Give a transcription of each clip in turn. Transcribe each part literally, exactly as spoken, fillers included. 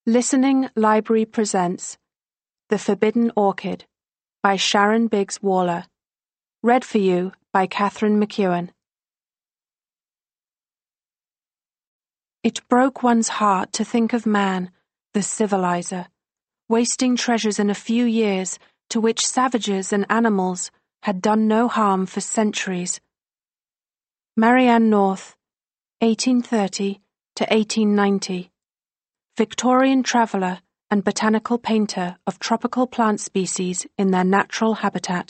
Listening Library presents The Forbidden Orchid by Sharon Biggs Waller. Read for you by Catherine McEwen. It broke one's heart to think of man, the civilizer, wasting treasures in a few years to which savages and animals had done no harm for centuries. Marianne North, eighteen thirty to eighteen ninety. Victorian traveller and botanical painter of tropical plant species in their natural habitat.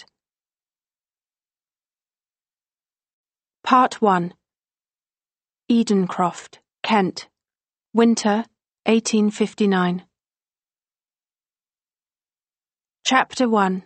Part one. Edencroft, Kent. Winter, eighteen fifty-nine. Chapter one.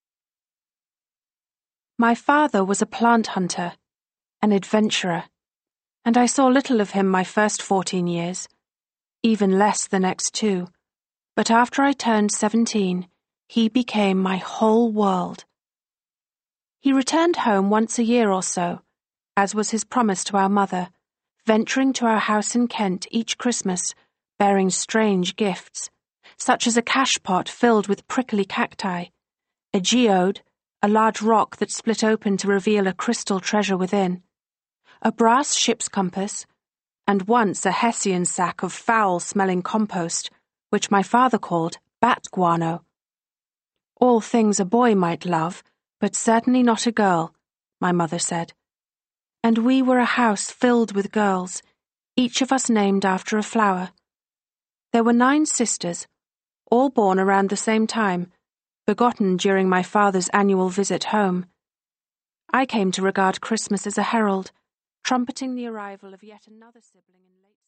My father was a plant hunter, an adventurer, and I saw little of him my first fourteen years. Even less the next two, but after I turned seventeen, he became my whole world. He returned home once a year or so, as was his promise to our mother, venturing to our house in Kent each Christmas, bearing strange gifts, such as a cash-pot filled with prickly cacti, a geode, a large rock that split open to reveal a crystal treasure within, a brass ship's compass, and once a hessian sack of foul-smelling compost, which my father called bat guano. All things a boy might love, but certainly not a girl, my mother said. And we were a house filled with girls, each of us named after a flower. There were nine sisters, all born around the same time, begotten during my father's annual visit home. I came to regard Christmas as a herald, trumpeting the arrival of yet another sibling in late